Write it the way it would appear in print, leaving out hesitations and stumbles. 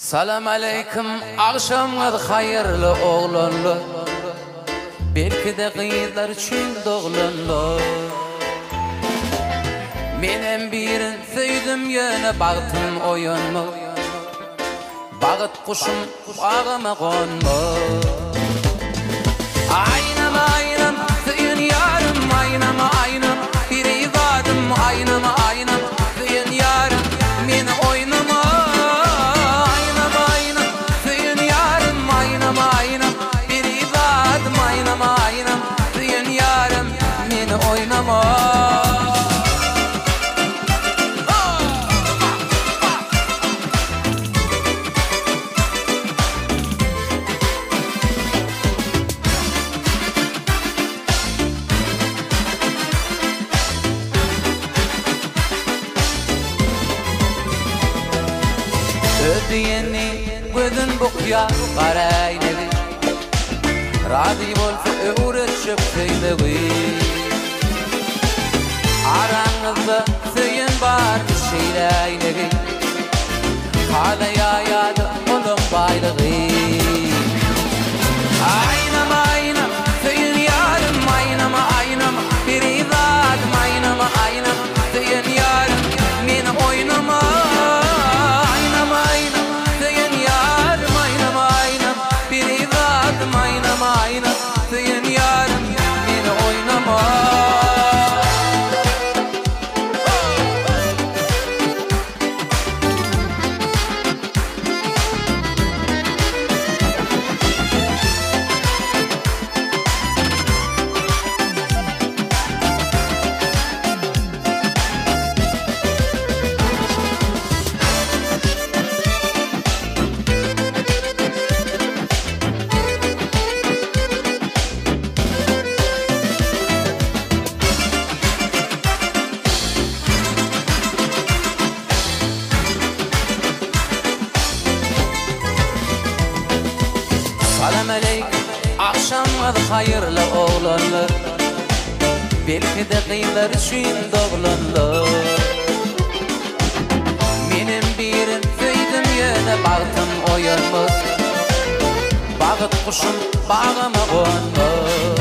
Salam aleyküm, akşamlar hayırlı oğlanlar. Belki de kıyılar için doğlanlar. Menem birin söydim yöne baktım oyunma. Bağıt kuşum bağıma konma. Aynama aynam, söyün yarım. Aynama aynam, bir izadım. Aynama aynam, söyün yarım. Meni oynama. Aynama aynam, söyün yarım. Aynama aynam, bir izadım. Aynama aynam, söyün yarım. Meni oynama. Ödeyeni gözün bukya qaraynevi. Razi bolsa öğretşip söylevi. Aranızda söyün bar şeylaynevi. Halaya yadı olum baylığı. Aynama aynam söyün yarım. Aynama aynam bir izadım. Aynama aynam söyün yarım. Meni oynama. Aynam söyün yarım, meni oynama. Salam aleyküm, akşamlar hayırlı oğlanlar. Belki de kıyılar için doğlanlar. Menem birin söydim yöne baktım oyunma. Bağıt kuşum bağıma konma.